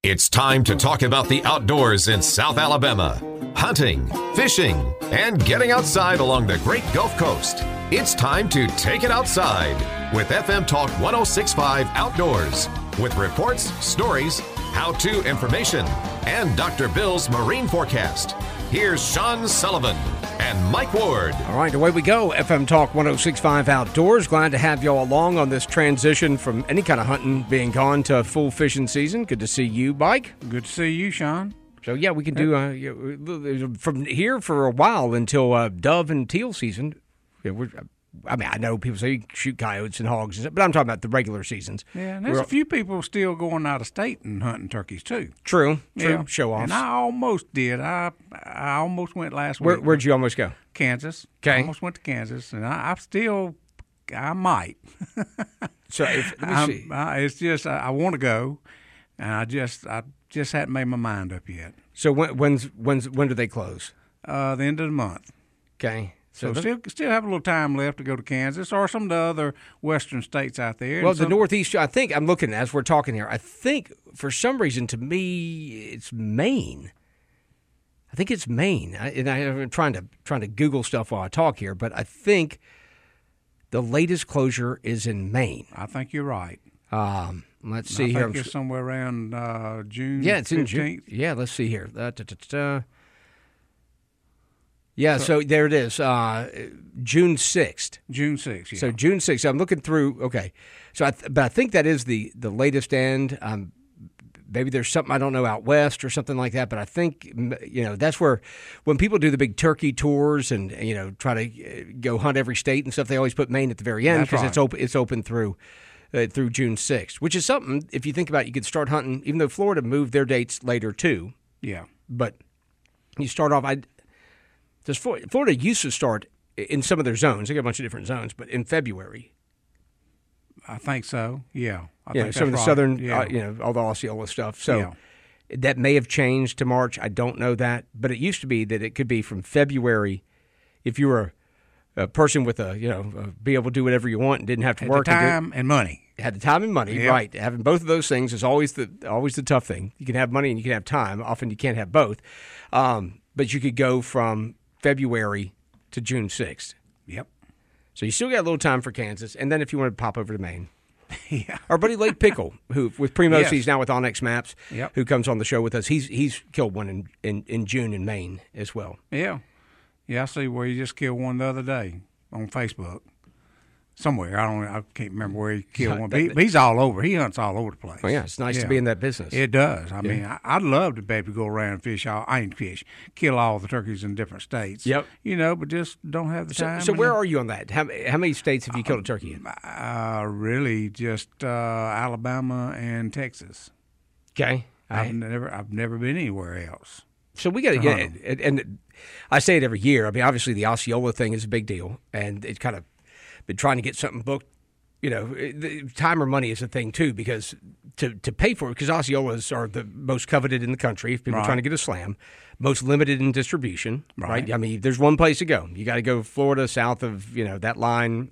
It's time to talk about the outdoors in South Alabama. Hunting, fishing, and getting outside along the Great Gulf Coast. It's time to take it outside with FM Talk 106.5 Outdoors. With reports, stories, how-to information, and Dr. Bill's marine forecast. Here's Sean Sullivan and Mike Ward. All right, away we go. FM Talk 106.5 Outdoors. Glad to have you all along on this transition from any kind of hunting being gone to full fishing season. Good to see you, Mike. Good to see you, Sean. So, yeah, we can do from here for a while until dove and teal season. Yeah, I know people say you can shoot coyotes and hogs, but I'm talking about the regular seasons. Yeah, and there's a few people still going out of state and hunting turkeys, too. True. Yeah. Show off. And I almost did. I almost went last week. Where'd you almost go? Kansas. Okay. Almost went to Kansas, and I might. So, let me see. It's just I want to go, and I just hadn't made my mind up yet. So when do they close? The end of the month. Okay. So still have a little time left to go to Kansas or some of the other western states out there. Well, the Northeast, I think, I'm looking as we're talking here, I think for some reason to me it's Maine. I think it's Maine. I'm trying to Google stuff while I talk here, but I think the latest closure is in Maine. I think you're right. Let's see here. I think it's somewhere around June 15th. Yeah, it's in June. Yeah, let's see here. Yeah, so there it is, June 6th. June 6th, yeah. So June 6th. I'm looking through, okay. So, but I think that is the latest end. Maybe there's something I don't know out west or something like that, but I think, that's where when people do the big turkey tours and, try to go hunt every state and stuff, they always put Maine at the very end because it's open through June 6th, which is something, if you think about it, you could start hunting, even though Florida moved their dates later too. Yeah. But you start off, Florida used to start in some of their zones. They got a bunch of different zones, but in February. I think so. Yeah. I think some of the southern, all the Osceola stuff. So that may have changed to March. I don't know that, but it used to be that it could be from February. If you were a person with be able to do whatever you want and didn't have to work, the time and money. Had the time and money, right? Having both of those things is always the tough thing. You can have money and you can have time. Often you can't have both, but you could go from February to June 6th. Yep. So you still got a little time for Kansas, and then if you want to pop over to Maine. Yeah. Our buddy Lake Pickle, who with Primos, he's now with Onyx Maps, who comes on the show with us. He's killed one in June in Maine as well. Yeah. Yeah, I see where he just killed one the other day on Facebook. Somewhere. I can't remember where he killed one. But he's all over. He hunts all over the place. Well, yeah, it's nice to be in that business. It does. I mean, I'd love to be able to go around and kill all the turkeys in different states. Yep. But just don't have the time. So where are you on that? How many states have you killed a turkey in? Really, just Alabama and Texas. Okay. I've never been anywhere else. So we got to get it. And I say it every year. I mean, obviously the Osceola thing is a big deal, and it's kind of been trying to get something booked. Time or money is a thing too, because to pay for it, because Osceolas are the most coveted in the country. If people are trying to get a slam, most limited in distribution, right? I mean, there's one place to go. You got to go Florida, south of that line,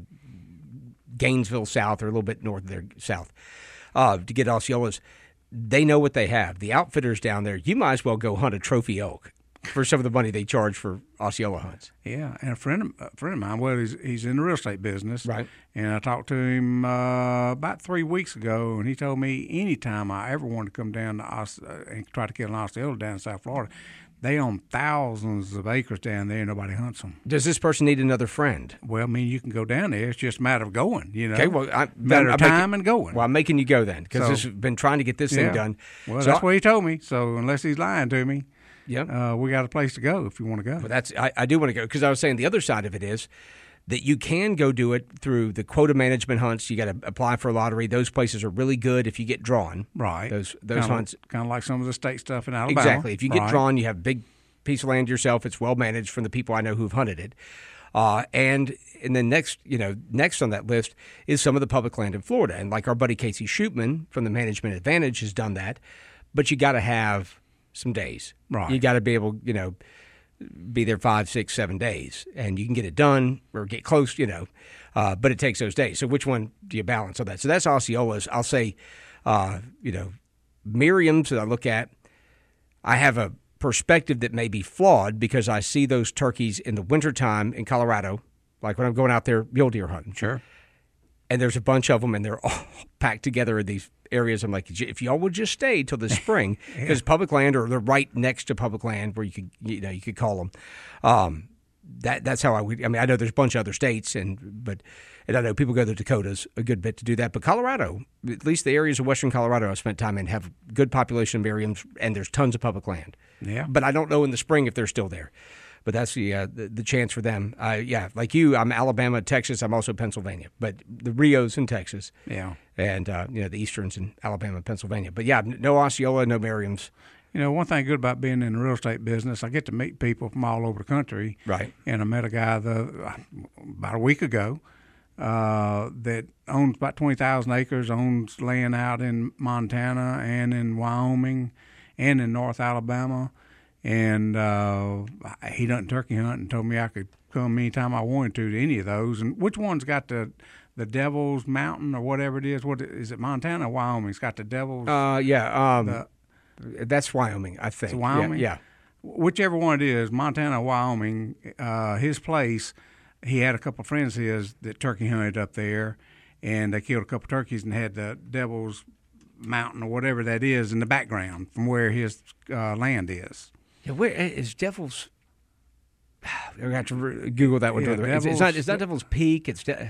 Gainesville south, or a little bit north of there south, to get Osceolas. They know what they have. The outfitters down there, you might as well go hunt a trophy elk for some of the money they charge for Osceola hunts. Yeah, and a friend of mine, well, he's in the real estate business. Right. And I talked to him about 3 weeks ago, and he told me anytime I ever wanted to come down to and try to kill an Osceola down in South Florida, they own thousands of acres down there, and nobody hunts them. Does this person need another friend? Well, I mean, you can go down there. It's just a matter of going, Okay, well, matter of time and going. Well, I'm making you go then, because I've been trying to get this thing done. Well, that's what he told me, so unless he's lying to me, we got a place to go if you want to go. Well, I do want to go, because I was saying the other side of it is that you can go do it through the quota management hunts. You got to apply for a lottery. Those places are really good if you get drawn. Right. Those hunts. Kind of like some of the state stuff in Alabama. Exactly. If you get drawn, you have a big piece of land yourself. It's well managed from the people I know who've hunted it. And then next on that list is some of the public land in Florida. And like our buddy Casey Shootman from the Management Advantage has done that. But you got to have some days. Right. You got to be able, be there 5, 6, 7 days, and you can get it done or get close, but it takes those days. So which one do you balance on that? So that's Osceola's. I'll say, Merriam's that I look at, I have a perspective that may be flawed because I see those turkeys in the wintertime in Colorado, like when I'm going out there mule deer hunting. Sure. And there's a bunch of them, and they're all packed together in these areas. I'm like, if y'all would just stay till the spring, because public land, or they're right next to public land where you could call them. That's how I would. I mean, I know there's a bunch of other states, and I know people go to the Dakotas a good bit to do that. But Colorado, at least the areas of western Colorado I've spent time in, have good population of Merriams, and there's tons of public land. Yeah. But I don't know in the spring if they're still there. But that's the chance for them. Like you, I'm Alabama, Texas. I'm also Pennsylvania. But the Rios in Texas. Yeah. And, the Easterns in Alabama and Pennsylvania. But, yeah, no Osceola, no Merriams. You know, one thing good about being in the real estate business, I get to meet people from all over the country. Right. And I met a guy about a week ago that owns about 20,000 acres, owns land out in Montana and in Wyoming and in North Alabama. And he doesn't turkey hunt and told me I could come anytime I wanted to any of those. And which one's got the Devil's Mountain or whatever it is? What is it, Montana or Wyoming? It's got the Devil's. That's Wyoming, I think. It's Wyoming? Yeah. Whichever one it is, Montana, Wyoming, his place, he had a couple of friends of his that turkey hunted up there, and they killed a couple of turkeys and had the Devil's Mountain or whatever that is in the background from where his land is. Yeah, where is Devil's? I have to Google that one. Yeah, it's not Devil's Peak.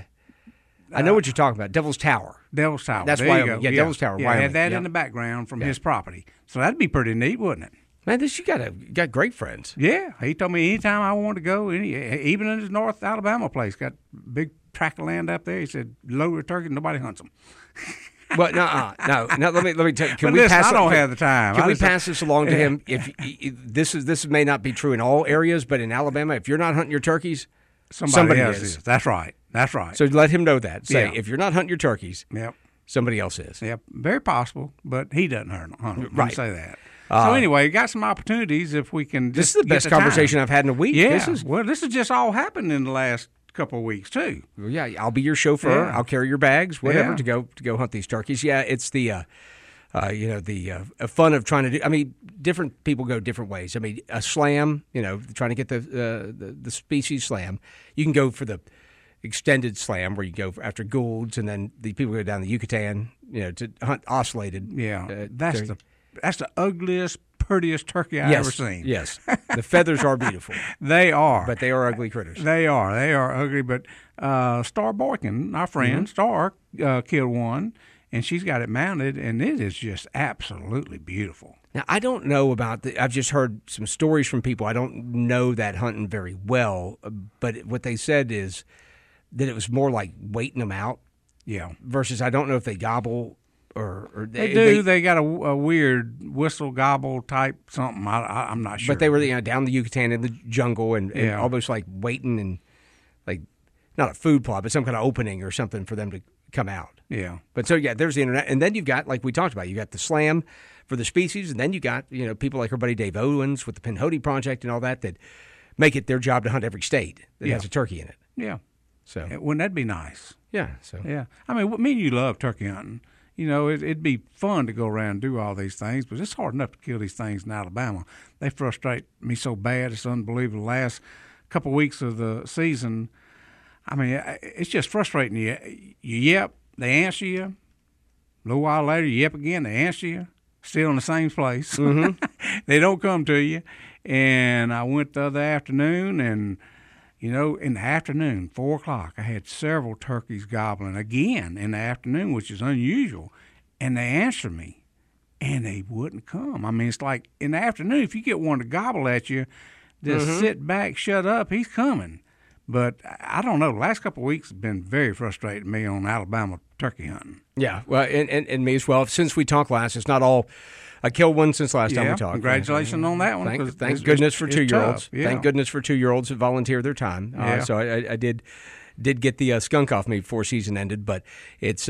I know what you're talking about. Devil's Tower. Devil's Tower. That's there Wyoming. You go. Yeah, Devil's Tower. Yeah, Wyoming. had that in the background from his property. So that'd be pretty neat, wouldn't it? Man, you got great friends. Yeah, he told me anytime I wanted to go, even in his North Alabama place, got big tract of land up there. He said, load of turkey, nobody hunts them. Well, no. Let me tell you. I don't have the time. Can we pass this along to him? If this may not be true in all areas, but in Alabama, if you're not hunting your turkeys, somebody else is. That's right. So let him know that. Say, if you're not hunting your turkeys, somebody else is. Yep, very possible, but he doesn't hunt them. Right. Say that. So anyway, got some opportunities if we can. This is the best conversation I've had in a week. Yeah. This has just all happened in the last couple of weeks too. Well, yeah, I'll be your chauffeur. Yeah. I'll carry your bags, whatever, to go hunt these turkeys. Yeah, it's the fun of trying to do. I mean, different people go different ways. I mean, a slam, trying to get the species slam. You can go for the extended slam where you go after Goulds, and then the people go down the Yucatan, to hunt oscillated. Yeah, that's the ugliest, prettiest turkey I've ever seen. Yes, the feathers are beautiful. They are, but they are ugly critters. They are ugly. But Star Boykin, our friend Star, killed one, and she's got it mounted, and it is just absolutely beautiful. Now, I don't know about I've just heard some stories from people. I don't know that hunting very well, but what they said is that it was more like waiting them out. Yeah. Versus, I don't know if they gobble or they do. They got a weird whistle gobble type something. I'm not sure. But they were down the Yucatan in the jungle and almost like waiting and like not a food plot, but some kind of opening or something for them to come out. Yeah. But so there's the internet, and then you've got, like we talked about, you got the slam for the species, and then you got people like our buddy Dave Owens with the Pinhoti Project and all that make it their job to hunt every state that has a turkey in it. Yeah. So wouldn't that be nice? Yeah. So yeah. I mean, me and you love turkey hunting. It'd be fun to go around and do all these things, but it's hard enough to kill these things in Alabama. They frustrate me so bad. It's unbelievable. The last couple of weeks of the season, I mean, it's just frustrating. You yep, they answer you. A little while later, you yep again, they answer you. Still in the same place. Mm-hmm. They don't come to you. And I went the other afternoon, and in the afternoon, 4 o'clock, I had several turkeys gobbling again in the afternoon, which is unusual. And they answered me, and they wouldn't come. I mean, it's like in the afternoon, if you get one to gobble at you, just sit back, shut up, he's coming. But I don't know. The last couple of weeks have been very frustrating to me on Alabama turkey hunting. Yeah, well, and me as well. Since we talked last, it's not all. I killed one since last time we talked. Congratulations on that one. Thank goodness for 2-year-olds. Yeah. Thank goodness for 2-year-olds that volunteer their time. So I did get the skunk off me before season ended, but it's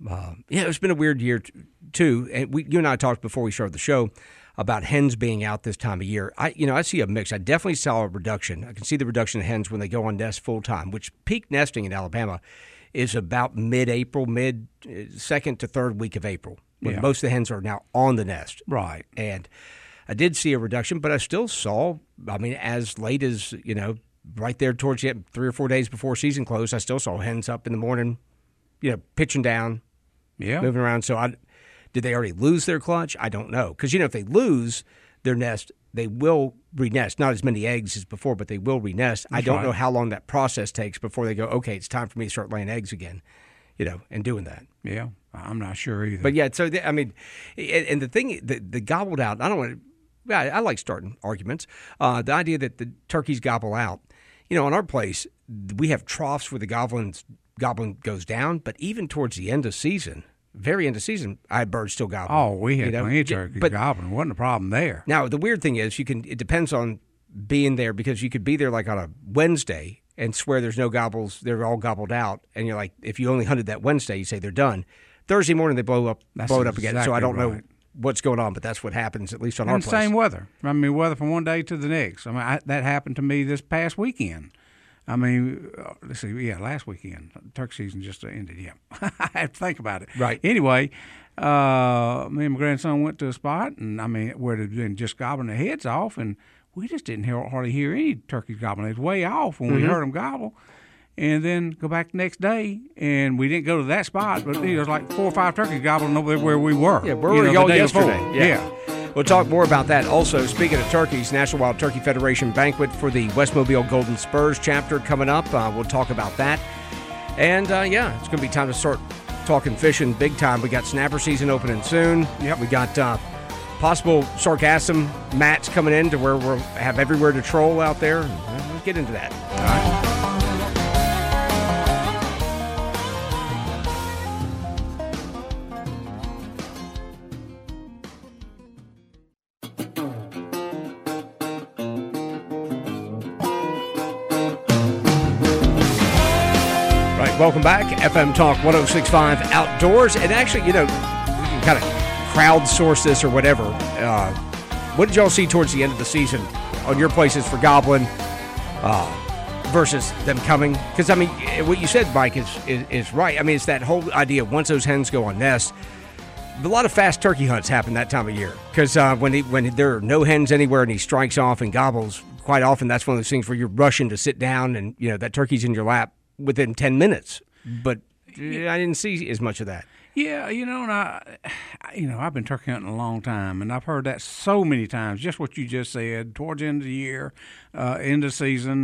it's been a weird year too. And you and I talked before we started the show about hens being out this time of year. I see a mix. I definitely saw a reduction. I can see the reduction of hens when they go on nest full time, which peak nesting in Alabama is about mid-April, second to third week of April. when Yeah. most of the hens are now on the nest. Right. And I did see a reduction, but I still saw, as late as, right there towards the end, 3 or 4 days before season closed, I still saw hens up in the morning, pitching down, moving around. So did they already lose their clutch? I don't know. Because, if they lose their nest, they will renest. Not as many eggs as before, but they will renest. I don't know how long that process takes before they go, okay, it's time for me to start laying eggs again, and doing that. Yeah, I'm not sure either. But, yeah, so, and the thing, the gobbled out, I like starting arguments. The idea that the turkeys gobble out, on our place, we have troughs where the gobbling goes down, but even towards the end of season, very end of season, I had birds still gobbling. Oh, we had plenty of turkeys gobbling. Wasn't a problem there. Now, the weird thing is it depends on being there, because you could be there like on a Wednesday and swear there's no gobbles, they're all gobbled out, and you're like, if you only hunted that Wednesday, you say they're done. Thursday morning, they blow it up again, so I don't know what's going on, but that's what happens, at least on our place. Same weather. Weather from one day to the next. That happened to me this past weekend. Let's see. Yeah, last weekend. Turkey season just ended. Yeah, I had to think about it. Right. Anyway, me and my grandson went to a spot, and where they'd been just gobbling their heads off, and we just didn't hardly hear any turkeys gobbling. It was way off when we heard them gobble. And then go back the next day, and we didn't go to that spot, but there was like 4 or 5 turkeys gobbling over there where we were. Yeah, where were y'all yesterday? Yeah. We'll talk more about that. Also, speaking of turkeys, National Wild Turkey Federation banquet for the Westmobile Golden Spurs chapter coming up. We'll talk about that. And, it's going to be time to start talking fishing big time. We got snapper season opening soon. Yep. We got possible sargassum mats coming in to where we'll have everywhere to troll out there. Let's get into that. All right. Welcome back. FM Talk 106.5 Outdoors. And actually, we can kind of crowdsource this or whatever. What did y'all see towards the end of the season on your places for gobbling versus them coming? Because, what you said, Mike, is right. It's that whole idea of once those hens go on nests, a lot of fast turkey hunts happen that time of year. Because when there are no hens anywhere and he strikes off and gobbles, quite often that's one of those things where you're rushing to sit down and, that turkey's in your lap within 10 minutes, but I didn't see as much of that. Yeah, and I've been turkey hunting a long time, and I've heard that so many times. Just what you just said. Towards the end of the year, end of season,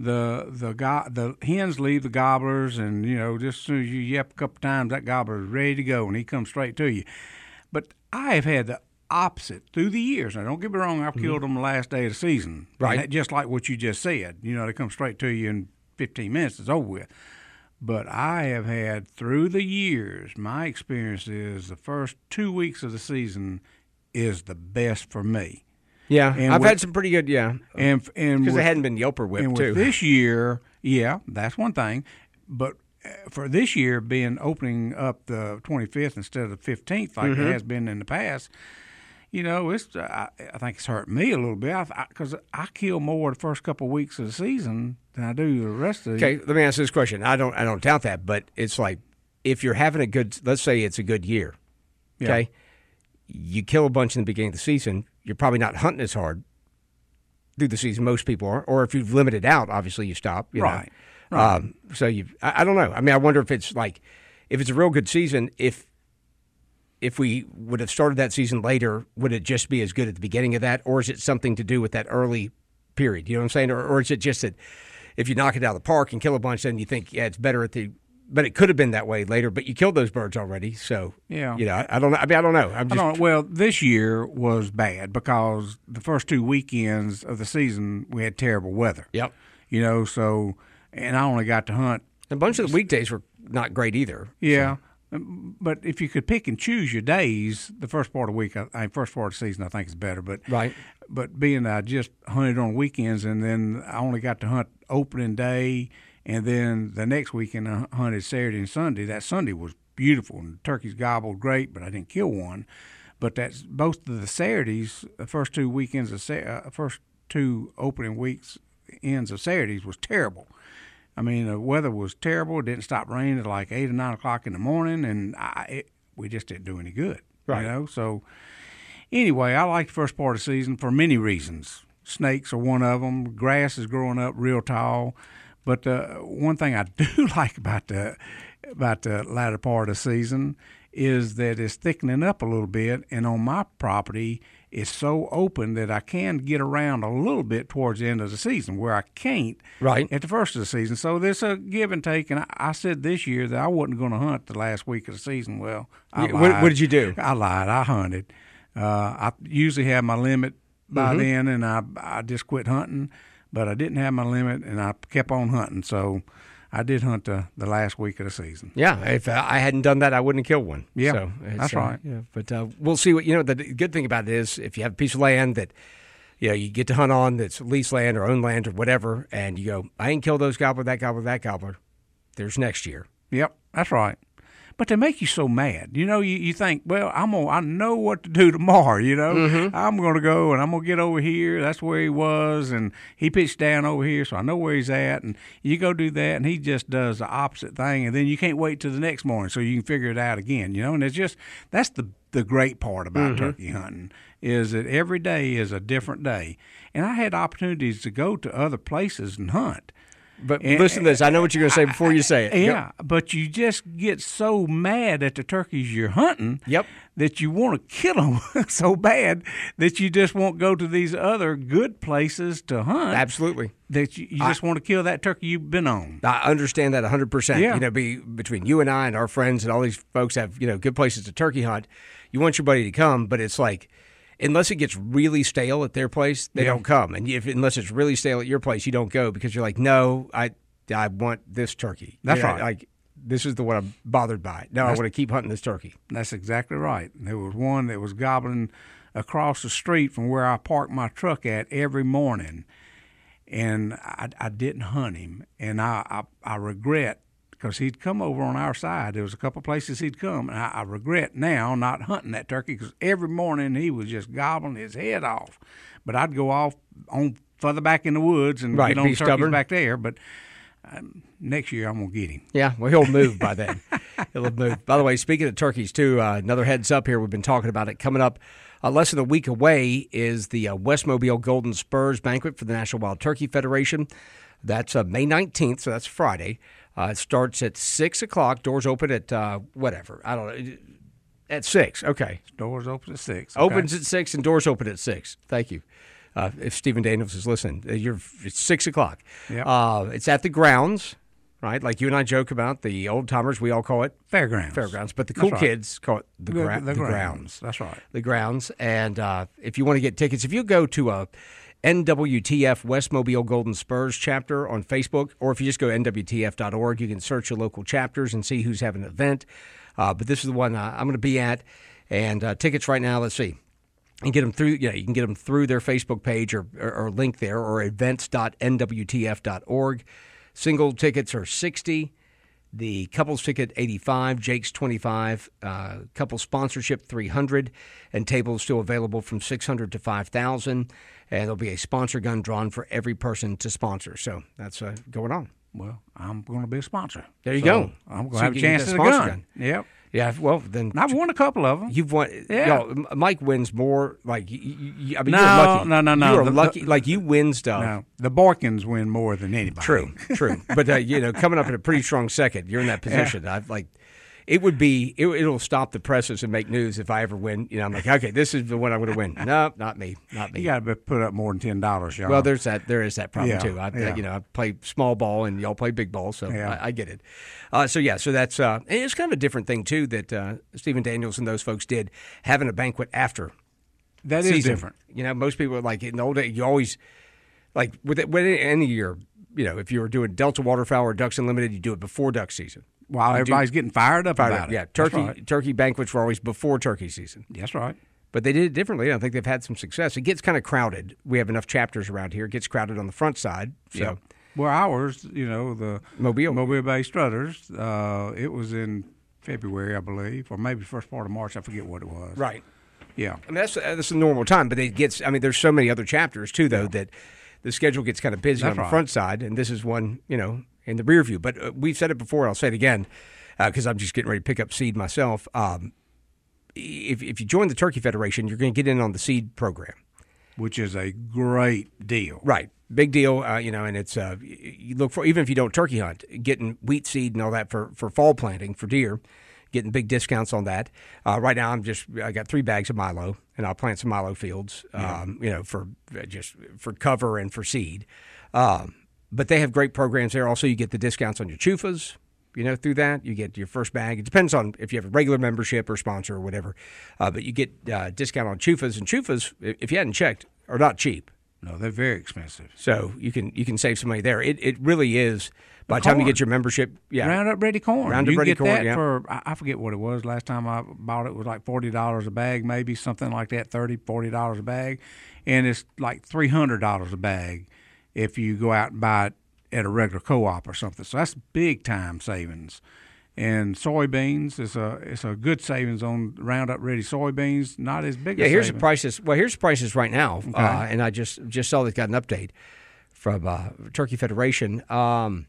the hens leave the gobblers, and just as soon as you yap a couple times, that gobbler is ready to go, and he comes straight to you. But I have had the opposite through the years. Now, don't get me wrong. I've killed them the last day of the season, right? Just like what you just said. They come straight to you in 15 minutes, it's over with. But I have had, through the years, my experience is the first 2 weeks of the season is the best for me. Yeah, and I've had some pretty good, and because they hadn't been Yelper whipped, and too. With this year, that's one thing. But for this year being opening up the 25th instead of the 15th, like it has been in the past, I think it's hurt me a little bit because I kill more the first couple of weeks of the season than I do the rest of the Okay, let me ask this question. I don't doubt that, but it's like if you're having let's say it's a good year, okay, you kill a bunch in the beginning of the season, you're probably not hunting as hard through the season. Most people are, or if you've limited out, obviously you stop. Right. So I don't know. I wonder if it's like if it's a real good season, if we would have started that season later, would it just be as good at the beginning of that, or is it something to do with that early period? You know what I'm saying? Or is it just that if you knock it out of the park and kill a bunch, then you think, it's better but it could have been that way later, but you killed those birds already. So, I don't know. I don't know. Well, this year was bad because the first 2 weekends of the season we had terrible weather. Yep. And I only got to hunt. A bunch of the weekdays were not great either. Yeah. So. But if you could pick and choose your days, the first part of the week, first part of the season, I think is better. But right. But being I just hunted on weekends, and then I only got to hunt opening day, and then the next weekend I hunted Saturday and Sunday. That Sunday was beautiful, and the turkeys gobbled great, but I didn't kill one. But that's both of the Saturdays, the first 2 weekends of first 2 opening weeks ends of Saturdays was terrible. The weather was terrible. It didn't stop raining at like 8 or 9 o'clock in the morning, and we just didn't do any good. Right. You know, so anyway, I like the first part of the season for many reasons. Snakes are one of them. Grass is growing up real tall. But one thing I do like about the latter part of the season is that it's thickening up a little bit, and on my property, it's so open that I can get around a little bit towards the end of the season, where I can't at the first of the season. So there's a give and take, and I said this year that I wasn't going to hunt the last week of the season. Well, I lied. What did you do? I lied. I hunted. I usually have my limit by then, and I just quit hunting, but I didn't have my limit, and I kept on hunting. So I did hunt the last week of the season. Yeah, if I hadn't done that, I wouldn't have killed one. Yeah, so that's right. Yeah, but we'll see. The good thing about it is if you have a piece of land that you get to hunt on that's leased land or owned land or whatever, and you go, I ain't killed those gobbler, that gobbler, that gobbler. There's next year. Yep, that's right. But they make you so mad. You think, well, I know what to do tomorrow, I'm going to go and I'm going to get over here. That's where he was, and he pitched down over here, so I know where he's at. And you go do that, and he just does the opposite thing, and then you can't wait till the next morning so you can figure it out again, And it's just, that's the great part about turkey hunting, is that every day is a different day. And I had opportunities to go to other places and hunt. But listen to this. I know what you're going to say before you say it. Yeah, but you just get so mad at the turkeys you're hunting that you want to kill them so bad that you just won't go to these other good places to hunt. Absolutely. That you just want to kill that turkey you've been on. I understand that 100%. Yeah. Between you and I and our friends and all these folks have, good places to turkey hunt. You want your buddy to come, but it's like, unless it gets really stale at their place, they don't come. And unless it's really stale at your place, you don't go because you're like, no, I want this turkey. That's right. Like, this is the one I'm bothered by. No, I want to keep hunting this turkey. That's exactly right. There was one that was gobbling across the street from where I parked my truck at every morning, and I didn't hunt him. And I regret, because he'd come over on our side. There was a couple places he'd come, and I regret now not hunting that turkey because every morning he was just gobbling his head off. But I'd go off on further back in the woods and get on turkeys stubborn back there. But next year I'm going to get him. Yeah, well, he'll move by then. He'll have moved. By the way, speaking of turkeys, too, another heads up here. We've been talking about it. Coming up less than a week away is the West Mobile Golden Spurs Banquet for the National Wild Turkey Federation. That's May 19th, so that's Friday. It starts at 6 o'clock. Doors open at whatever. I don't know. At 6. Okay. Doors open at 6. Okay. Opens at 6 and doors open at 6. Thank you. If Stephen Daniels is listening, it's 6 o'clock. Yep. It's at the grounds, right? Like you and I joke about the old timers, we all call it fairgrounds. But the cool kids call it the grounds. That's right. The grounds. And if you want to get tickets, if you go to NWTF West Mobile Golden Spurs chapter on Facebook, or if you just go to NWTF.org, you can search your local chapters and see who's having an event. But this is the one I'm going to be at. And tickets right now, let's see. And get them through. You can get them through their Facebook page or link there, or events.nwtf.org. Single tickets are $60. The couples ticket $85. Jake's $25. Couple sponsorship $300, and tables still available from $600 to $5,000. And there'll be a sponsor gun drawn for every person to sponsor. So that's going on. Well, I'm going to be a sponsor. There you go. I'm going to have a chance at a gun. Yep. Yeah, well, then I've won a couple of them. You've won. Yeah. Mike wins more. Like, you're lucky. No. You're lucky. Like, you win stuff. No, the Boykins win more than anybody. True. But coming up in a pretty strong second, you're in that position. Yeah. It would be. It'll stop the presses and make news if I ever win. I'm like, okay, this is the one I'm going to win. No, not me. You got to put up more than $10, y'all. Well, there is that problem too. I play small ball and y'all play big ball, so I get it. So that's and it's kind of a different thing too that Stephen Daniels and those folks did, having a banquet after. That season. Is different. Most people are like in the old days. You always with any year. If you were doing Delta Waterfowl or Ducks Unlimited, you do it before duck season. While everybody's getting fired up about it. Yeah, turkey banquets were always before turkey season. That's right. But they did it differently. I think they've had some success. It gets kind of crowded. We have enough chapters around here. It gets crowded on the front side. So. Yeah. Well, ours, the Mobile Bay Strutters, it was in February, I believe, or maybe first part of March. I forget what it was. Right. Yeah. I mean, that's a normal time, but it gets. I mean, there's so many other chapters too, though, that the schedule gets kind of busy on the front side, and this is one, in the rear view. But we've said it before, and I'll say it again, because I'm just getting ready to pick up seed myself. if you join the Turkey Federation, you're going to get in on the seed program, which is a great deal. Right. Big deal, and it's you look for, even if you don't turkey hunt, getting wheat seed and all that for fall planting for deer, getting big discounts on that. Right now, I got 3 bags of milo, and I'll plant some milo fields, for cover and for seed. But they have great programs there. Also, you get the discounts on your chufas. Through that, you get your first bag. It depends on if you have a regular membership or sponsor or whatever. But you get discount on chufas, and chufas, if you hadn't checked, are not cheap. No, they're very expensive. So you can save some money there. It really is. By the time you get your membership, Roundup Ready corn. Roundup Ready corn. You get that for, I forget what it was. Last time I bought it was like $40 a bag, maybe something like that, $40 a bag, and it's like $300 a bag if you go out and buy it at a regular co-op or something. So that's big time savings. And soybeans is a good savings on Roundup Ready soybeans. Not as big. Yeah, here's the prices. Well, here's the prices right now, okay. And I just saw that got an update from Turkey Federation. Corn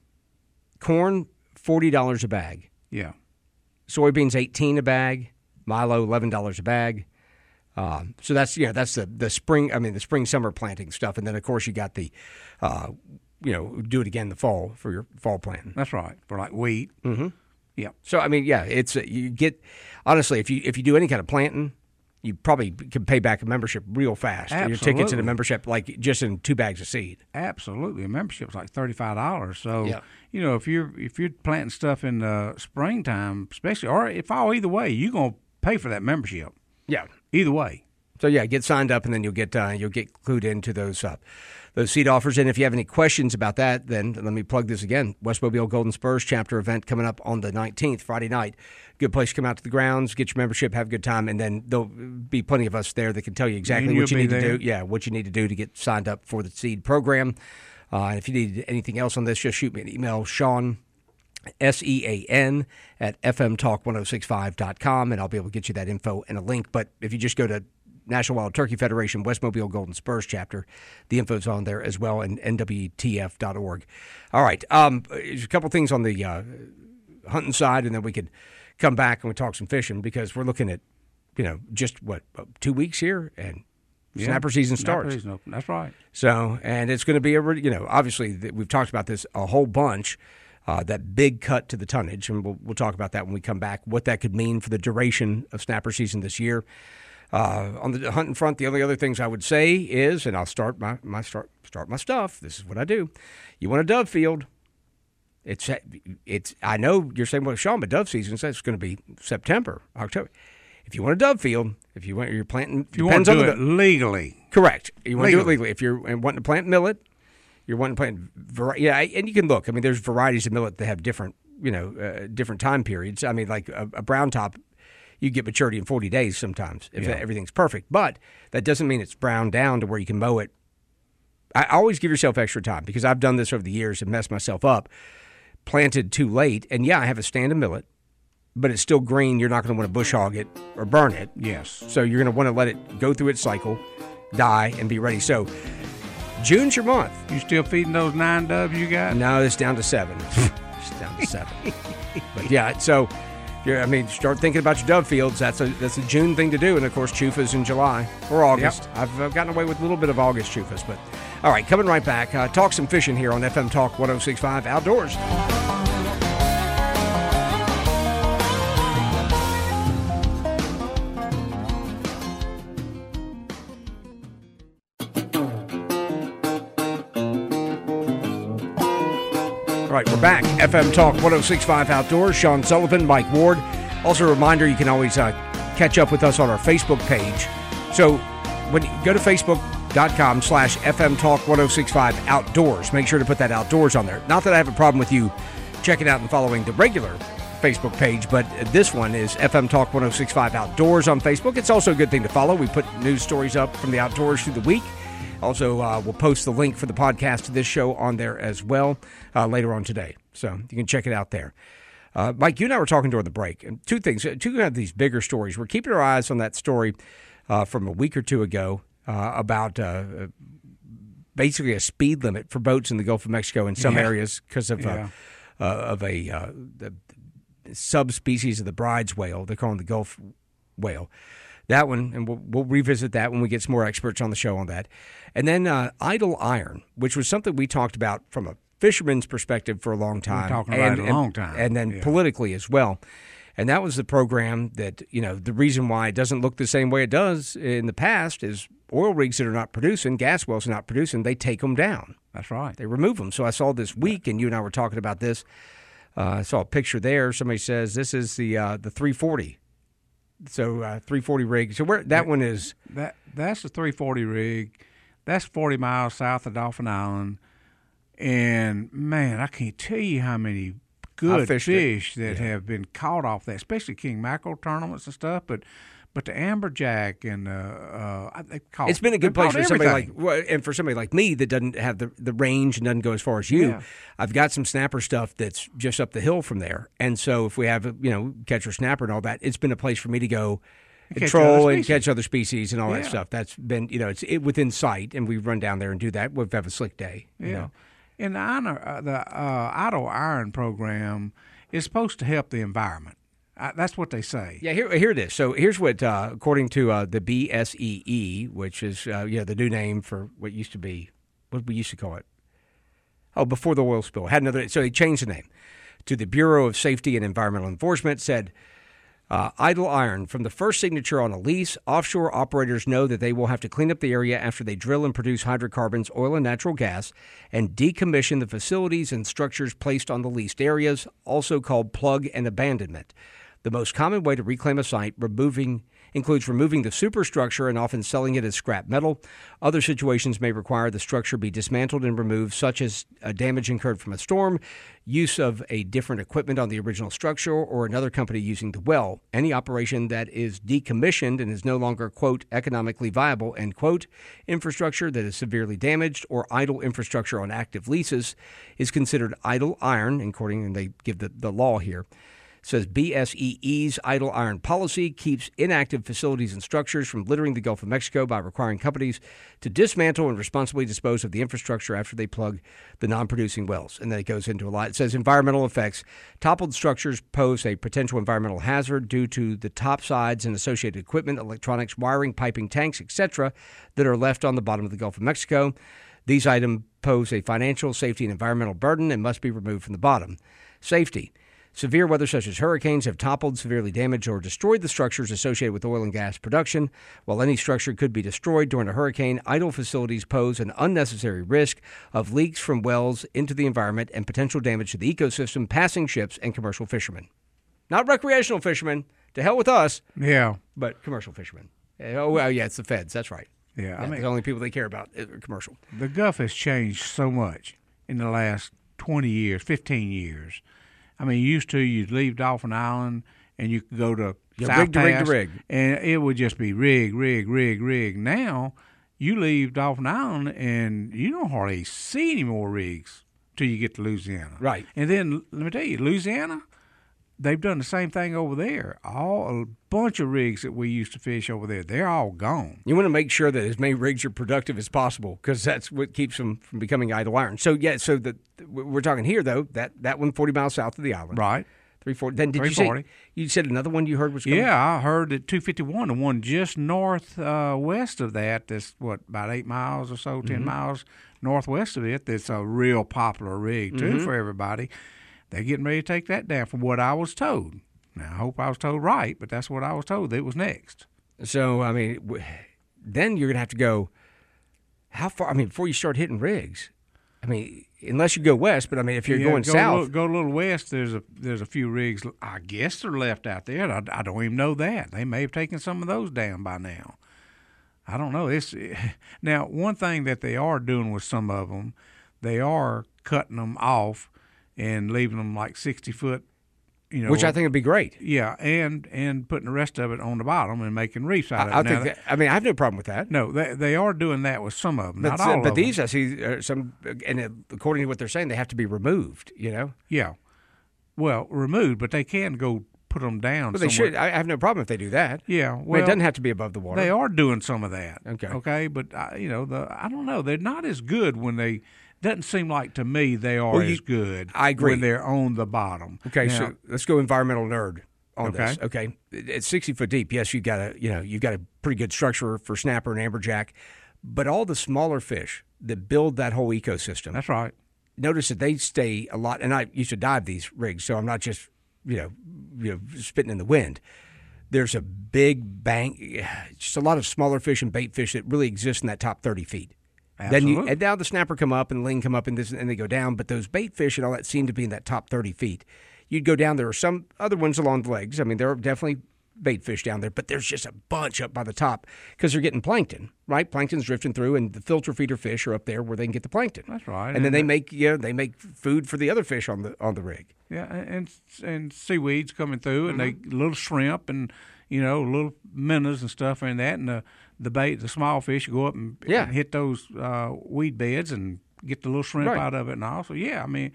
$40 a bag. Yeah. Soybeans $18 a bag. Milo $11 a bag. So that's the spring. I mean the spring summer planting stuff, and then of course you got the. Do it again in the fall for your fall planting. That's right, for like wheat. Mm-hmm. Yeah. So it's you get honestly if you do any kind of planting, you probably can pay back a membership real fast. Absolutely. Your tickets and a membership like just in 2 bags of seed. Absolutely, a membership's like $35. So if you're planting stuff in the springtime, especially or fall, either way, you're gonna pay for that membership. Yeah. Either way. So get signed up, and then you'll get clued into those seed offers. And if you have any questions about that, then let me plug this again. West Mobile Golden Spurs chapter event coming up on the 19th, Friday night. Good place to come out to the grounds, get your membership, have a good time, and then there'll be plenty of us there that can tell you exactly what you need to do. Yeah, what you need to do to get signed up for the seed program. And if you need anything else on this, just shoot me an email, Sean, SEAN, at fmtalk1065.com, and I'll be able to get you that info and a link. But if you just go to National Wild Turkey Federation, West Mobile Golden Spurs chapter. The info's on there as well, and nwtf.org. All right. There's a couple things on the hunting side, and then we could come back and we talk some fishing because we're looking at, just 2 weeks here, and snapper season starts. That's right. So, and it's going to be obviously we've talked about this a whole bunch. That big cut to the tonnage, and we'll talk about that when we come back. What that could mean for the duration of snapper season this year. On the hunting front, the only other things I would say is, and I'll start my stuff. This is what I do. You want a dove field. It's. I know you're saying, well, Sean, but dove season says it's going to be September, October. If you want a dove field, you're planting. If you want to do it legally, correct. You want to do it legally. If you're wanting to plant millet, you're wanting to plant and you can look. I mean, there's varieties of millet that have different different time periods. I mean, like a brown top. You get maturity in 40 days sometimes if everything's perfect. But that doesn't mean it's brown down to where you can mow it. I always give yourself extra time because I've done this over the years and messed myself up. Planted too late, and I have a stand of millet, but it's still green. You're not going to want to bush hog it or burn it. Yes. So you're going to want to let it go through its cycle, die, and be ready. So June's your month. You still feeding those 9 doves you got? No, it's down to 7. It's down to 7. But so... start thinking about your dove fields. That's a June thing to do, and of course, chufas in July or August. Yep. I've gotten away with a little bit of August chufas, but all right, coming right back. Talk some fishing here on FM Talk 106.5 Outdoors. All right, we're back. FM Talk 106.5 Outdoors. Sean Sullivan, Mike Ward. Also a reminder, you can always catch up with us on our Facebook page. So when you go to Facebook.com/FM Talk 106.5 Outdoors, make sure to put that outdoors on there. Not that I have a problem with you checking out and following the regular Facebook page, but this one is FM Talk 106.5 Outdoors on Facebook. It's also a good thing to follow. We put news stories up from the outdoors through the week. Also, we'll post the link for the podcast to this show on there as well later on today. So you can check it out there. Mike, you and I were talking during the break. And two of these bigger stories. We're keeping our eyes on that story from a week or two ago about basically a speed limit for boats in the Gulf of Mexico in some areas because of a subspecies of the bride's whale. They're calling the Gulf whale. That one, and we'll revisit that when we get some more experts on the show on that. And then idle iron, which was something we talked about from a fisherman's perspective for a long time. We're talking about it a long time. And then politically as well. And that was the program that, the reason why it doesn't look the same way it does in the past is oil rigs that are not producing, gas wells are not producing, they take them down. That's right. They remove them. So I saw this week, and you and I were talking about this. I saw a picture there. Somebody says this is the 340. So 340 rig. So that one is that's the 340 rig. That's 40 miles south of Dauphin Island. And man, I can't tell you how many good fish that have been caught off that, especially king mackerel tournaments and stuff. But the amberjack and they caught. It's been a good place for somebody for somebody like me that doesn't have the range and doesn't go as far as you. Yeah. I've got some snapper stuff that's just up the hill from there, and so if we have catcher snapper and all that, it's been a place for me to go and troll and catch other species and all that stuff. That's been it's within sight, and we run down there and do that. We've have a slick day. Yeah. And the idle iron program is supposed to help the environment. That's what they say. Yeah, here it is. So here's what, according to the BSEE, which is the new name for what used to be, what we used to call it. Oh, before the oil spill. So they changed the name to the Bureau of Safety and Environmental Enforcement, said, idle iron. From the first signature on a lease, offshore operators know that they will have to clean up the area after they drill and produce hydrocarbons, oil and natural gas, and decommission the facilities and structures placed on the leased areas, also called plug and abandonment. The most common way to reclaim a site includes removing the superstructure and often selling it as scrap metal. Other situations may require the structure be dismantled and removed, such as damage incurred from a storm, use of a different equipment on the original structure, or another company using the well. Any operation that is decommissioned and is no longer, quote, economically viable, end quote, infrastructure that is severely damaged, or idle infrastructure on active leases is considered idle iron, and they give the law here. Says BSEE's idle iron policy keeps inactive facilities and structures from littering the Gulf of Mexico by requiring companies to dismantle and responsibly dispose of the infrastructure after they plug the non-producing wells. And then it goes into a lot. It says environmental effects. Toppled structures pose a potential environmental hazard due to the topsides and associated equipment, electronics, wiring, piping, tanks, etc. that are left on the bottom of the Gulf of Mexico. These items pose a financial, safety, and environmental burden and must be removed from the bottom. Safety. Severe weather such as hurricanes have toppled, severely damaged, or destroyed the structures associated with oil and gas production. While any structure could be destroyed during a hurricane, idle facilities pose an unnecessary risk of leaks from wells into the environment and potential damage to the ecosystem, passing ships and commercial fishermen. Not recreational fishermen. To hell with us. Yeah. But commercial fishermen. Oh, well, yeah, it's the feds. That's right. Yeah. The only people they care about are commercial. The Gulf has changed so much in the last 20 years, 15 years. I mean, you'd leave Dauphin Island and you could go to South Pass, rig, and it would just be rig. Now, you leave Dauphin Island and you don't hardly see any more rigs till you get to Louisiana. Right. And then, let me tell you, Louisiana, they've done the same thing over there. A bunch of rigs that we used to fish over there, they're all gone. You want to make sure that as many rigs are productive as possible because that's what keeps them from becoming idle iron. So, we're talking here, though, that one 40 miles south of the island. Right. 340. Then did 340. You said another one you heard was coming? Yeah, I heard at 251, the one just northwest of that, that's about 8 miles or so, 10 miles northwest of it, that's a real popular rig, too, for everybody. They're getting ready to take that down from what I was told. Now, I hope I was told right, but that's what I was told. It was next. So, I mean, then you're going to have to go how far? I mean, before you start hitting rigs. I mean, unless you go west, but I mean, if you're going south. Go a little west, there's a few rigs, I guess they're left out there. I don't even know that. They may have taken some of those down by now. I don't know. Now, one thing that they are doing with some of them, they are cutting them off and leaving them like 60-foot, which I think would be great. Yeah, and putting the rest of it on the bottom and making reefs out of it. I mean, I have no problem with that. No, they are doing that with some of them, not all of them. But these, I see some, and according to what they're saying, they have to be removed, Yeah. Well, removed, but they can go put them down But they should. I have no problem if they do that. Yeah, well, it doesn't have to be above the water. They are doing some of that. Okay. But, I don't know. They're not as good when they – doesn't seem like to me they are as good I agree. when they're on the bottom. Okay, now, so let's go environmental nerd. on this. Okay, it's 60 foot deep. Yes, you've got a pretty good structure for snapper and amberjack, but all the smaller fish that build that whole ecosystem. That's right. Notice that they stay a lot, and I used to dive these rigs, so I'm not just spitting in the wind. There's a big bank, just a lot of smaller fish and bait fish that really exist in that top 30 feet. Absolutely. And now the snapper come up and the ling come up and they go down, but those bait fish and all that seem to be in that top 30 feet. You'd go down, there are some other ones along the legs. I mean, there are definitely bait fish down there, but there's just a bunch up by the top because they're getting plankton, right? Plankton's drifting through, and the filter feeder fish are up there where they can get the plankton. That's right. And then they make food for the other fish on the rig. Yeah, and seaweeds coming through, and they little shrimp and little minnows and stuff in that, and the bait, the small fish go up and hit those weed beds and get the little shrimp out of it and all. So yeah, I mean,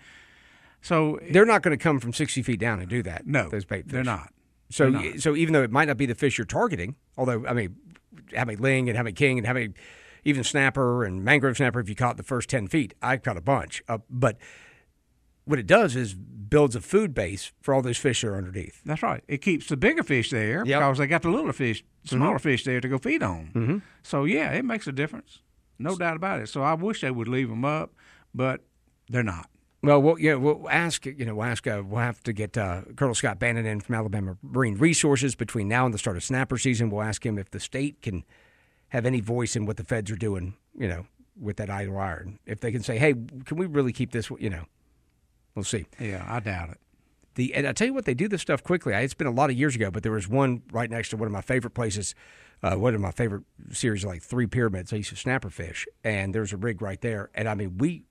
so they're not going to come from 60 feet down and do that. No, those bait fish. They're not. So even though it might not be the fish you're targeting, although, I mean, having ling and having king and having even snapper and mangrove snapper, if you caught the first 10 feet, I caught a bunch. But what it does is builds a food base for all those fish that are underneath. That's right. It keeps the bigger fish there because they got the little fish, smaller fish there to go feed on. Mm-hmm. So, yeah, it makes a difference. No doubt about it. So I wish they would leave them up, but they're not. Well, we'll ask. We'll have to get Colonel Scott Bannon in from Alabama Marine Resources between now and the start of snapper season. We'll ask him if the state can have any voice in what the feds are doing, with that idle iron. If they can say, hey, can we really keep this, We'll see. Yeah, I doubt it. And I tell you what, they do this stuff quickly. It's been a lot of years ago, but there was one right next to one of my favorite places, one of my favorite series of like 3 pyramids. I used to snapper fish, and there's a rig right there. And I mean,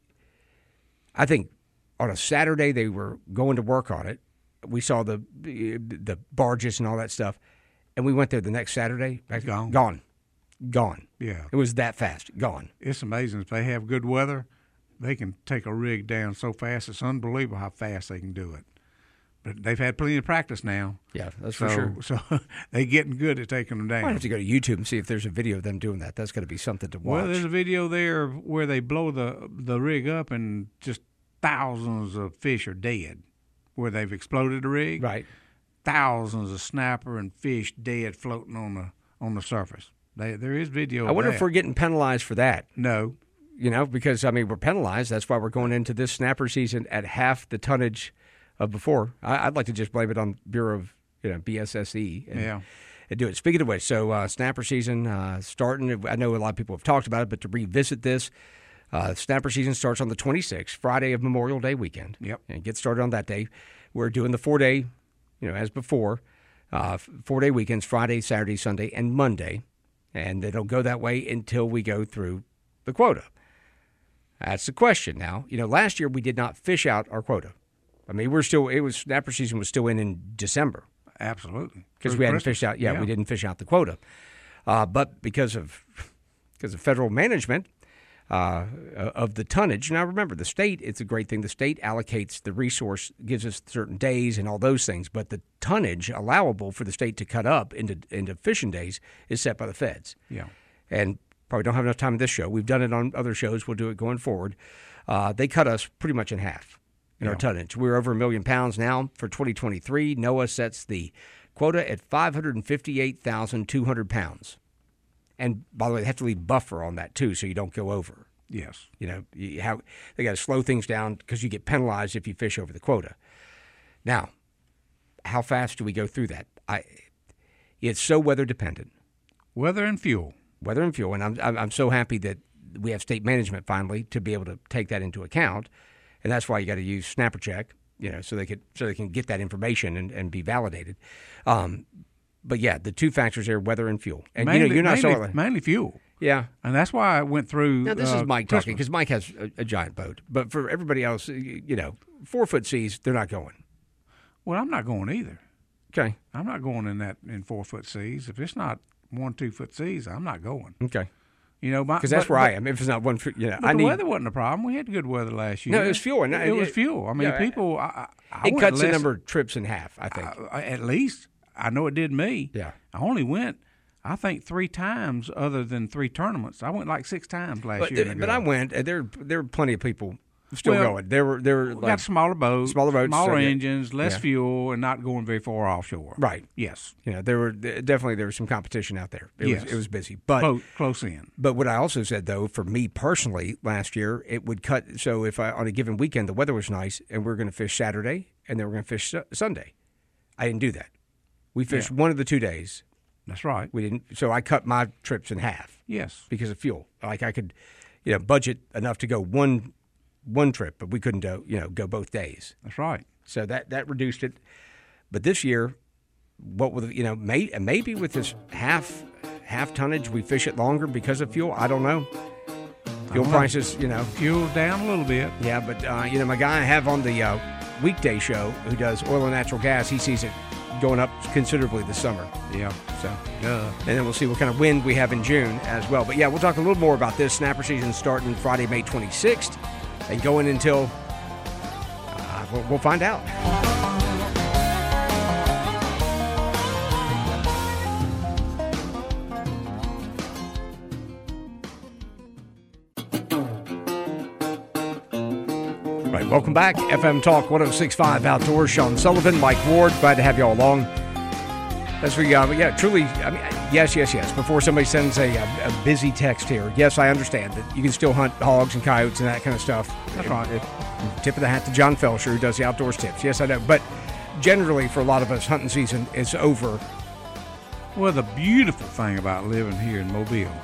I think on a Saturday they were going to work on it. We saw the barges and all that stuff, and we went there the next Saturday. Gone. Yeah, it was that fast. Gone. It's amazing if they have good weather. They can take a rig down so fast. It's unbelievable how fast they can do it. But they've had plenty of practice now. Yeah, that's for sure. So they're getting good at taking them down. I have to go to YouTube and see if there's a video of them doing that. That's going to be something to watch. Well, there's a video there where they blow the rig up and just thousands of fish are dead where they've exploded the rig. Right. Thousands of snapper and fish dead floating on the surface. There is video I wonder if we're getting penalized for that. No. Because, I mean, we're penalized. That's why we're going into this snapper season at half the tonnage of before. I'd like to just blame it on Bureau of, BSSE and do it. Speaking of which, so snapper season starting. I know a lot of people have talked about it, but to revisit this, snapper season starts on the 26th, Friday of Memorial Day weekend. Yep. And get started on that day. We're doing the 4-day, as before, 4-day weekends, Friday, Saturday, Sunday, and Monday. And it'll go that way until we go through the quota. That's the question now. Last year we did not fish out our quota. I mean, snapper season was still in December. Absolutely. Because we hadn't fished out. Yeah, we didn't fish out the quota. But because of federal management of the tonnage. Now, remember, the state, it's a great thing. The state allocates the resource, gives us certain days and all those things. But the tonnage allowable for the state to cut up into fishing days is set by the feds. Yeah. And probably don't have enough time in this show. We've done it on other shows. We'll do it going forward. They cut us pretty much in half in our tonnage. We're over 1 million pounds now for 2023. NOAA sets the quota at 558,200 pounds. And by the way, they have to leave buffer on that too, so you don't go over. Yes. They got to slow things down because you get penalized if you fish over the quota. Now, how fast do we go through that? It's so weather dependent. Weather and fuel, and I'm so happy that we have state management finally to be able to take that into account, and that's why you got to use Snapper Check, so they can get that information and be validated. But yeah, the two factors there, weather and fuel, and mainly fuel. Yeah, and that's why I went through. Now this is Mike talking because Mike has a giant boat, but for everybody else, 4-foot seas, they're not going. Well, I'm not going either. Okay, I'm not going in 4-foot seas. If it's not 1-2-foot seas, I'm not going. Okay. Because that's where I am. If it's not 1 foot, the weather wasn't a problem. We had good weather last year. No, it was fuel. It was fuel. I mean, people. It cuts the number of trips in half, I think. At least I know it did me. Yeah. I only went, I think, 3 times other than 3 tournaments. I went like 6 times last year. But I went. There are plenty of people still going. There were we got smaller boats, smaller so, engines, less fuel, and not going very far offshore. Right. Yes. There was some competition out there. It was busy, but close in. But what I also said, though, for me personally, last year it would cut. So if on a given weekend the weather was nice and we're going to fish Saturday and then we're going to fish Sunday, I didn't do that. We fished one of the 2 days. That's right. We didn't. So I cut my trips in half. Yes. Because of fuel. Like I could, budget enough to go one trip, but we couldn't go both days. That's right. So that reduced it. But this year, what with maybe with this half tonnage, we fish it longer because of fuel. I don't know. Fuel prices, fuel's down a little bit. Yeah, but my guy I have on the weekday show who does oil and natural gas, he sees it going up considerably this summer. Yeah. So, and then we'll see what kind of wind we have in June as well. But yeah, we'll talk a little more about this. Snapper season starting Friday, May 26th, and going until we'll find out. Right, welcome back. FM Talk 106.5 Outdoors. Sean Sullivan, Mike Ward. Glad to have you all along. That's what truly, yes. Before somebody sends a busy text here, yes, I understand that you can still hunt hogs and coyotes and that kind of stuff. That's right. Tip of the hat to John Felsher, who does the outdoors tips. Yes, I know. But generally, for a lot of us, hunting season is over. Well, the beautiful thing about living here in Mobile,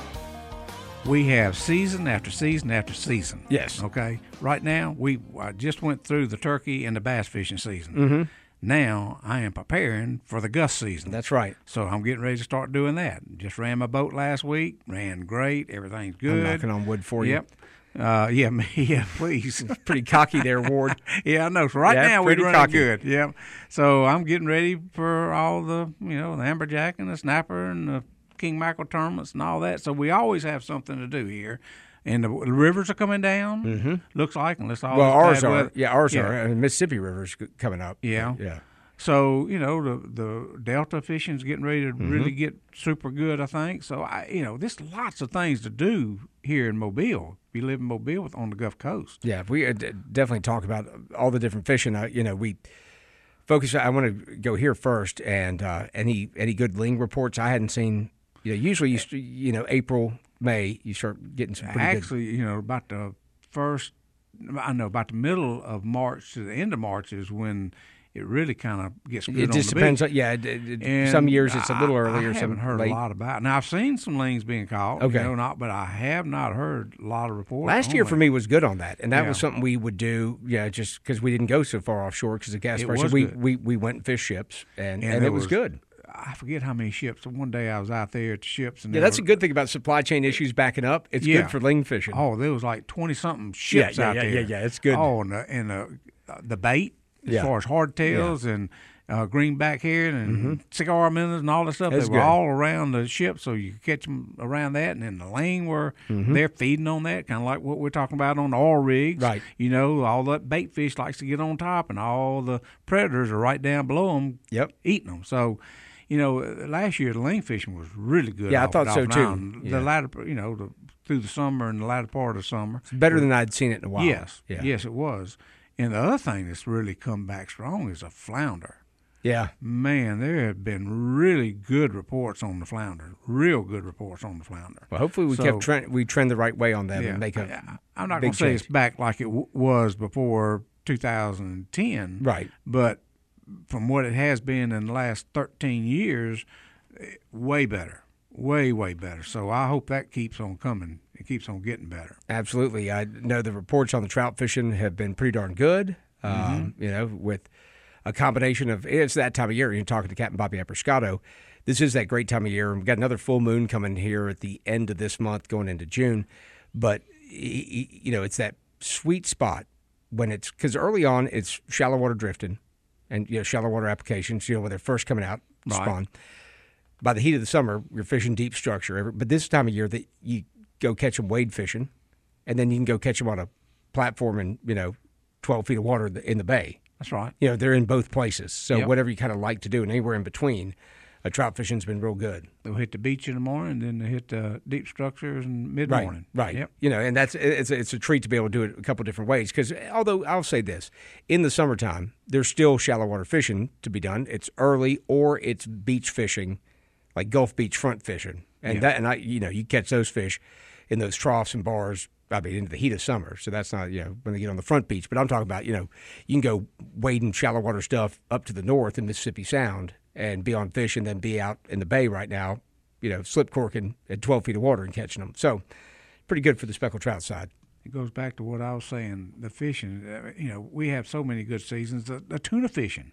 we have season after season after season. Yes. Okay. Right now, I just went through the turkey and the bass fishing season. Mm-hmm. Now I am preparing for the gust season. That's right. So I'm getting ready to start doing that. Just ran my boat last week. Ran great. Everything's good. I'm knocking on wood for you. Yep. Yeah, please. Pretty cocky there, Ward. Yeah, I know. So now we're running good. Yep. So I'm getting ready for all the, the amberjack and the snapper and the king mackerel tournaments and all that. So we always have something to do here. And the rivers are coming down. Mm-hmm. Looks like, unless all ours are. Yeah, ours are. Mississippi River's coming up. Yeah. Yeah. So the Delta fishing's getting ready to really get super good, I think. So there's lots of things to do here in Mobile. If you live in Mobile on the Gulf Coast. Yeah, we definitely talk about all the different fishing. We focus. I want to go here first, and any good ling reports I hadn't seen. Usually April, May, you start getting some pretty good. About the about the middle of March to the end of March is when it really kind of gets good. It just depends. Some years it's a little earlier. I haven't heard late. A lot about it. Now, I've seen some lings being caught, okay. But I have not heard a lot of reports. Last year for me was good on that, and that was something we would do, just because we didn't go so far offshore because of gas prices. We went and fished ships, and it was good. I forget how many ships. One day I was out there at the ships. And that's a good thing about supply chain issues backing up. It's good for ling fishing. Oh, there was like 20-something ships out there. Yeah, it's good. Oh, and the bait, as far as hardtails and greenback heron and cigar minnows and all that stuff, they were all around the ship, so you could catch them around that. And then the ling were they're feeding on that, kind of like what we're talking about on the oil rigs. Right. All that bait fish likes to get on top, and all the predators are right down below them eating them. So, last year the ling fishing was really good. Yeah, I thought so too. The latter, through the summer and the latter part of the summer. It's better than I'd seen it in a while. Yes, yes, it was. And the other thing that's really come back strong is a flounder. Yeah. Man, there have been really good reports on the flounder. Real good reports on the flounder. Well, hopefully we trend the right way on that and make I'm not going to say it's back like it was before 2010. Right. But from what it has been in the last 13 years, way better. Way, way better. So I hope that keeps on coming. It keeps on getting better. Absolutely. I know the reports on the trout fishing have been pretty darn good, with a combination of, it's that time of year. You're talking to Captain Bobby Apriscato. This is that great time of year. We've got another full moon coming here at the end of this month, going into June. But, it's that sweet spot when it's, because early on it's shallow water drifting and, shallow water applications, when they're first coming out, spawn. By the heat of the summer, you're fishing deep structure. But this time of year, that you go catch them wade fishing, and then you can go catch them on a platform in 12 feet of water in the bay. That's right. They're in both places. So whatever you kind of like to do, and anywhere in between. trout fishing's been real good. They'll hit the beach in the morning, then they hit the deep structures in mid-morning. Right. Yep. And it's a treat to be able to do it a couple different ways. Because although I'll say this, in the summertime, there's still shallow water fishing to be done. It's early or it's beach fishing, like Gulf Beach front fishing, you catch those fish in those troughs and bars. I mean, into the heat of summer. So that's not when they get on the front beach. But I'm talking about you can go wading shallow water stuff up to the north in Mississippi Sound and be on fish and then be out in the bay right now, slip corking at 12 feet of water and catching them. So pretty good for the speckled trout side. It goes back to what I was saying, the fishing. We have so many good seasons. The tuna fishing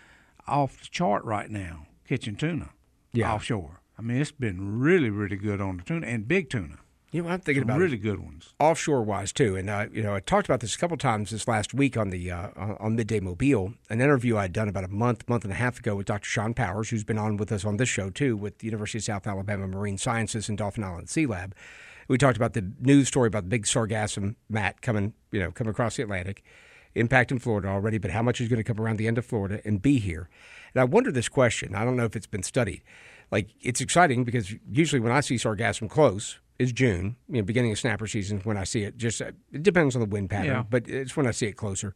off the chart right now, catching tuna offshore. I mean, it's been really, really good on the tuna and big tuna. I'm thinking about really good ones offshore wise too. And I talked about this a couple times this last week on the on Midday Mobile, an interview I'd done about a month and a half ago with Dr. Sean Powers, who's been on with us on this show too, with the University of South Alabama Marine Sciences and Dauphin Island Sea Lab. We talked about the news story about the big sargassum mat coming across the Atlantic, impacting Florida already, but how much is going to come around the end of Florida and be here? And I wonder this question. I don't know if it's been studied. Like, it's exciting because usually when I see sargassum close is June, beginning of snapper season when I see it. Just it depends on the wind pattern, but it's when I see it closer.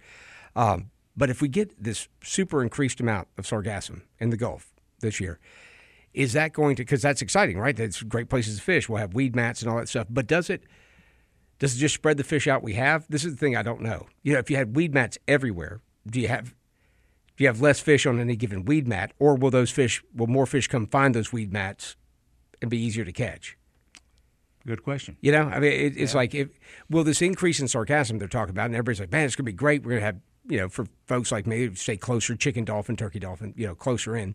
But if we get this super increased amount of sargassum in the Gulf this year, is that going to, because that's exciting, right? That's great places to fish. We'll have weed mats and all that stuff. But does it just spread the fish out we have? This is the thing I don't know. If you had weed mats everywhere, do you have less fish on any given weed mat, or will more fish come find those weed mats and be easier to catch? Good question. It's like, will this increase in sargassum they're talking about, and everybody's like, man, it's going to be great. We're going to have, for folks like me, stay closer, chicken dolphin, turkey dolphin, closer in.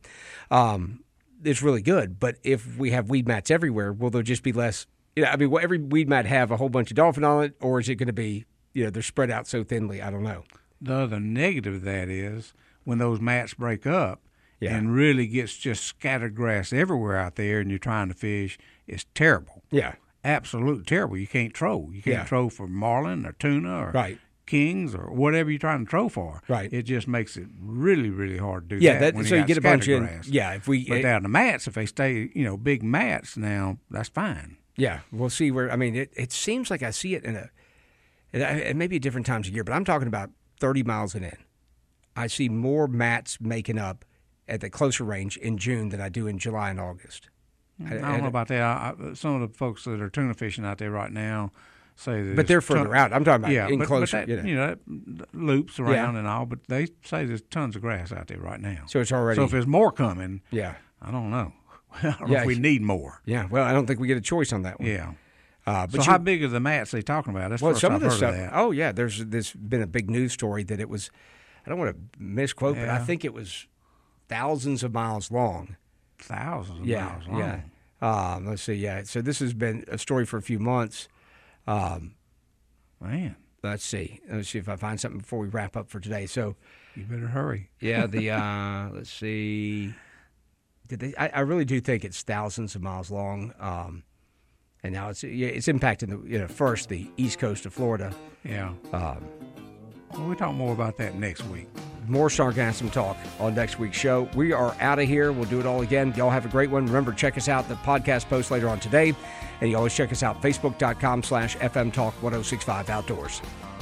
It's really good. But if we have weed mats everywhere, will there just be less? Will every weed mat have a whole bunch of dolphin on it, or is it going to be, they're spread out so thinly? I don't know. The other negative of that is when those mats break up and really gets just scattered grass everywhere out there and you're trying to fish, it's terrible. Yeah. Absolutely terrible. You can't troll. You can't troll for marlin or tuna or kings or whatever you're trying to troll for. Right. It just makes it really, really hard to do that. So you get a bunch of grass. But down the mats, if they stay, big mats now, that's fine. Yeah, we'll see where. It seems like I see it in maybe different times of year, but I'm talking about 30 miles and in. I see more mats making up at the closer range in June than I do in July and August. I don't know about that. Some of the folks that are tuna fishing out there right now say that. But they're further out. I'm talking about in closer. But that, loops around and all. But they say there's tons of grass out there right now. So it's already. So if there's more coming, I don't know. I don't know if we need more. Yeah. Well, I don't think we get a choice on that one. Yeah. But how big are the mats they talking about? That's some of this stuff. Of that. Oh yeah, there's been a big news story that it was. I don't want to misquote, but I think it was thousands of miles long. Thousands of miles long. Yeah. Let's see. Yeah. So this has been a story for a few months. Man. Let's see if I find something before we wrap up for today. So you better hurry. Yeah. Let's see. I really do think it's thousands of miles long. And now it's impacting first the east coast of Florida. Yeah. We'll talk more about that next week. More sargassum talk on next week's show. We are out of here. We'll do it all again. Y'all have a great one. Remember, check us out. The podcast post later on today. And you always check us out, facebook.com/FM Talk 1065 Outdoors.